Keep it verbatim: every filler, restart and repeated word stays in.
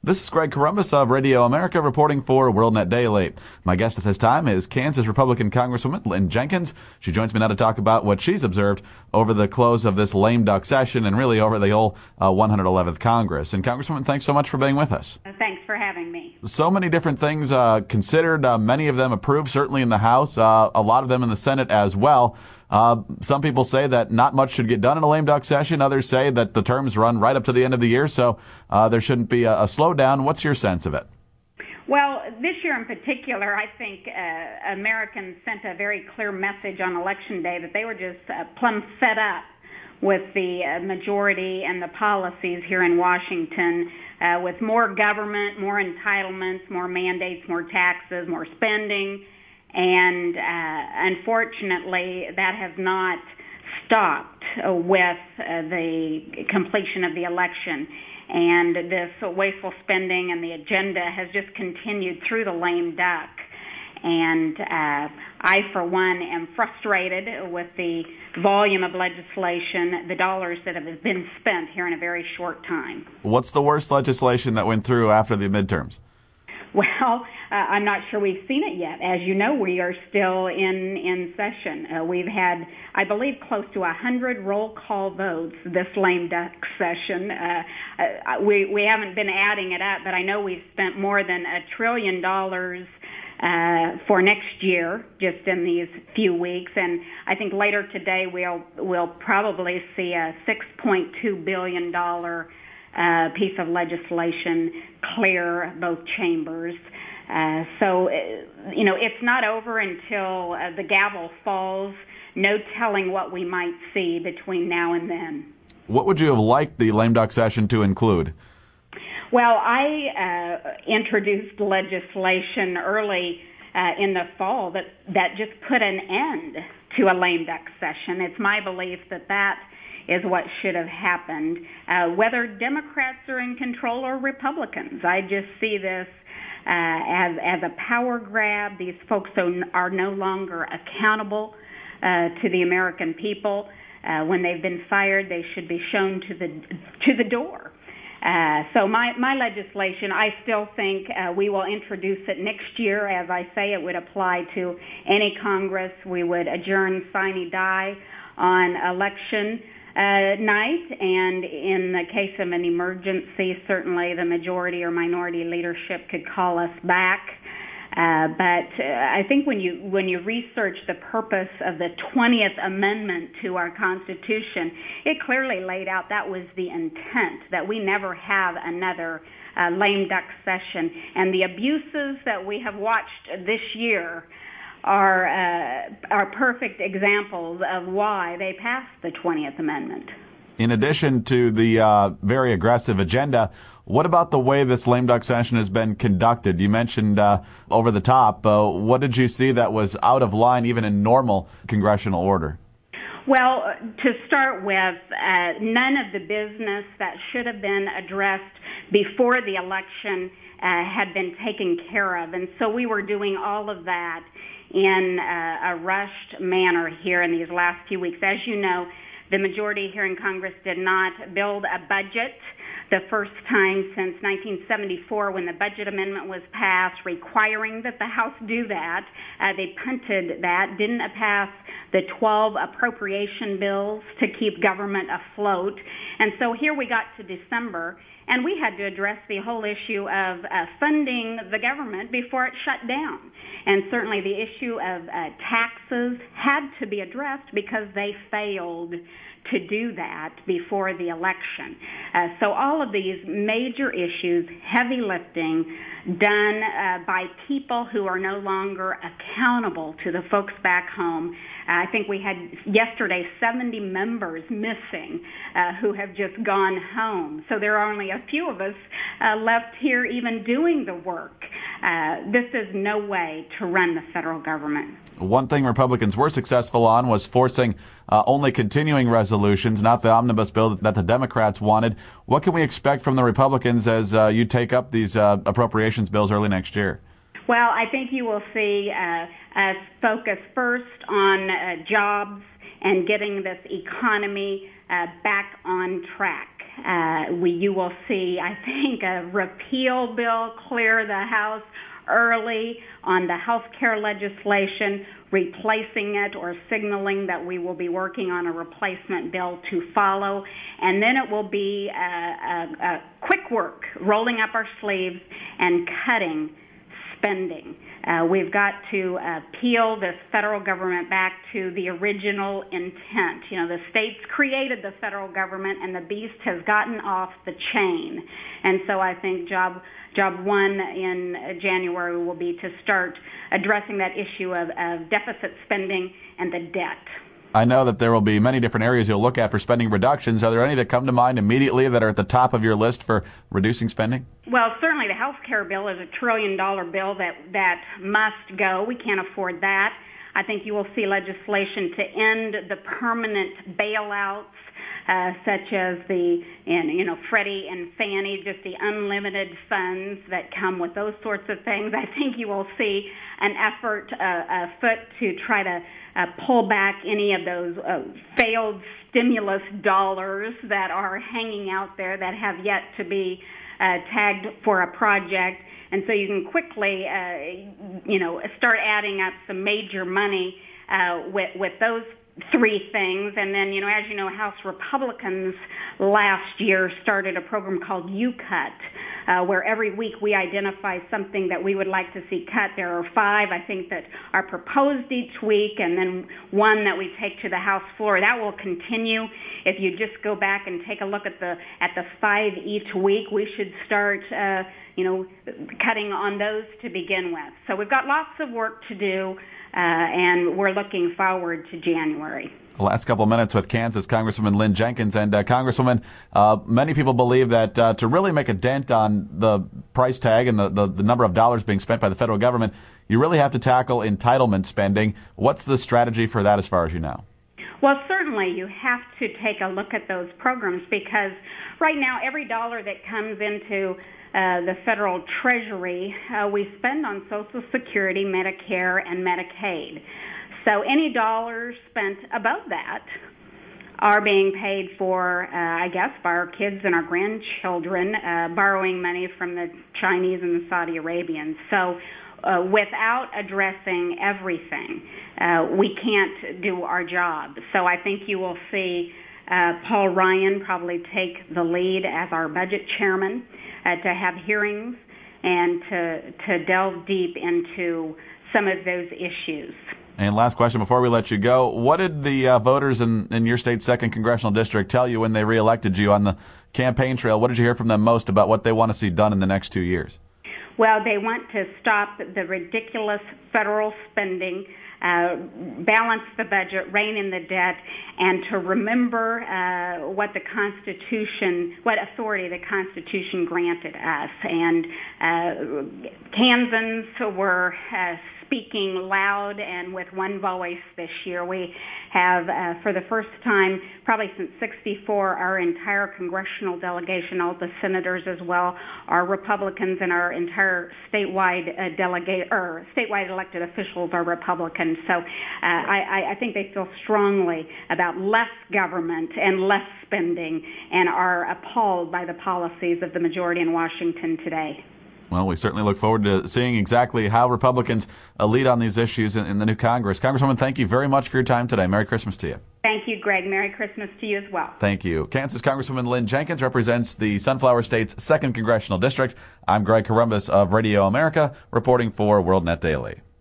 This is Greg Corombos of Radio America reporting for WorldNet Daily. My guest at this time is Kansas Republican Congresswoman Lynn Jenkins. She joins me now to talk about what she's observed over the close of this lame duck session and really over the whole uh, one hundred eleventh Congress. And Congresswoman, thanks so much for being with us. Thanks for having me. So many different things uh, considered, uh, many of them approved, certainly in the House, uh, a lot of them in the Senate as well. Uh, some people say that not much should get done in a lame duck session. Others say that the terms run right up to the end of the year, so uh, there shouldn't be a, a slowdown. What's your sense of it? Well, this year in particular, I think uh, Americans sent a very clear message on Election Day that they were just uh, plumb fed up with the uh, majority and the policies here in Washington, uh, with more government, more entitlements, more mandates, more taxes, more spending. And uh, unfortunately, that has not stopped uh, with uh, the completion of the election. And this wasteful spending and the agenda has just continued through the lame duck. And uh, I, for one, am frustrated with the volume of legislation, the dollars that have been spent here in a very short time. What's the worst legislation that went through after the midterms? Well, uh, I'm not sure we've seen it yet. As you know, we are still in, in session. Uh, we've had, I believe, close to one hundred roll call votes this lame duck session. Uh, uh, we, we haven't been adding it up, but I know we've spent more than a trillion dollars uh, for next year just in these few weeks. And I think later today we'll, we'll probably see a six point two billion dollars Uh, piece of legislation clear both chambers. Uh, so, uh, you know, it's not over until uh, the gavel falls. No telling what we might see between now and then. What would you have liked the lame duck session to include? Well, I uh, introduced legislation early uh, in the fall that, that just put an end to a lame duck session. It's my belief that that is what should have happened, uh, whether Democrats are in control or Republicans. I just see this uh, as, as a power grab. These folks are no longer accountable uh, to the American people. Uh, when they've been fired, they should be shown to the to the door. Uh, so my, my legislation, I still think uh, we will introduce it next year. As I say, it would apply to any Congress. We would adjourn sine die on election Uh, night, and in the case of an emergency, certainly the majority or minority leadership could call us back. Uh, but uh, I think when you when you research the purpose of the twentieth Amendment to our Constitution, it clearly laid out that was the intent, that we never have another uh, lame duck session. And the abuses that we have watched this year are uh, are perfect examples of why they passed the twentieth Amendment. In addition to the uh, very aggressive agenda, what about the way this lame duck session has been conducted? You mentioned uh, over the top. Uh, what did you see that was out of line even in normal congressional order? Well, to start with, uh, none of the business that should have been addressed before the election uh, had been taken care of. And so we were doing all of that in uh, a rushed manner here in these last few weeks. As you know, the majority here in Congress did not build a budget the first time since nineteen seventy-four when the budget amendment was passed requiring that the House do that. Uh, they punted that, didn't pass the twelve appropriation bills to keep government afloat. And so here we got to December, and we had to address the whole issue of uh, funding the government before it shut down. And certainly the issue of uh, taxes had to be addressed because they failed to do that before the election. Uh, so all of these major issues, heavy lifting, done uh, by people who are no longer accountable to the folks back home. Uh, I think we had yesterday seventy members missing uh, who have just gone home. So there are only a few of us uh, left here even doing the work. Uh, this is no way to run the federal government. One thing Republicans were successful on was forcing uh, only continuing resolutions, not the omnibus bill that the Democrats wanted. What can we expect from the Republicans as uh, you take up these uh, appropriations bills early next year? Well, I think you will see uh, us focus first on uh, jobs and getting this economy uh, back on track. Uh, we, you will see, I think, a repeal bill clear the House early on the health care legislation, replacing it or signaling that we will be working on a replacement bill to follow. And then it will be a, a, a quick work, rolling up our sleeves and cutting spending. Uh, we've got to uh, peel this federal government back to the original intent. You know, the states created the federal government, and the beast has gotten off the chain. And so I think job job one in January will be to start addressing that issue of, of deficit spending and the debt. I know that there will be many different areas you'll look at for spending reductions. Are there any that come to mind immediately that are at the top of your list for reducing spending? Well, certainly the health care bill is a trillion dollar bill that, that must go. We can't afford that. I think you will see legislation to end the permanent bailouts, uh, such as the, and, you know, Freddie and Fannie, just the unlimited funds that come with those sorts of things. I think you will see an effort uh, afoot to try to uh, pull back any of those uh, failed stimulus dollars that are hanging out there that have yet to be uh, tagged for a project. And so you can quickly, uh, you know, start adding up some major money uh, with, with those three things. And then, you know, as you know, House Republicans last year started a program called U Cut, uh, where every week we identify something that we would like to see cut. There are five, I think, that are proposed each week, and then one that we take to the House floor. That will continue. If you just go back and take a look at the at the five each week, we should start, uh, you know, cutting on those to begin with. So we've got lots of work to do, uh, and we're looking forward to January. The last couple of minutes with Kansas Congresswoman Lynn Jenkins. And uh, Congresswoman, uh, many people believe that uh, to really make a dent on the price tag and the, the, the number of dollars being spent by the federal government, you really have to tackle entitlement spending. What's the strategy for that as far as you know? Well, certainly you have to take a look at those programs, because right now every dollar that comes into uh, the federal treasury, uh, we spend on Social Security, Medicare, and Medicaid. So any dollars spent above that are being paid for, uh, I guess, by our kids and our grandchildren, uh, borrowing money from the Chinese and the Saudi Arabians. So uh, without addressing everything, uh, we can't do our job. So I think you will see uh, Paul Ryan probably take the lead as our budget chairman uh, to have hearings and to, to delve deep into some of those issues. And last question before we let you go. What did the uh, voters in, in your state's second congressional district tell you when they reelected you on the campaign trail? What did you hear from them most about what they want to see done in the next two years? Well, they want to stop the ridiculous federal spending, uh, balance the budget, rein in the debt, and to remember uh, what the Constitution, what authority the Constitution granted us. And uh, Kansans were uh, speaking loud and with one voice this year. We have, uh, for the first time, probably since sixty-four, our entire congressional delegation, all the senators as well, are Republicans, and our entire statewide uh, delegate or statewide elected officials are Republicans. So uh, I, I think they feel strongly about less government and less spending, and are appalled by the policies of the majority in Washington today. Well, we certainly look forward to seeing exactly how Republicans uh, lead on these issues in, in the new Congress. Congresswoman, thank you very much for your time today. Merry Christmas to you. Thank you, Greg. Merry Christmas to you as well. Thank you. Kansas Congresswoman Lynn Jenkins represents the Sunflower State's second Congressional District. I'm Greg Corombos of Radio America, reporting for WorldNet Daily.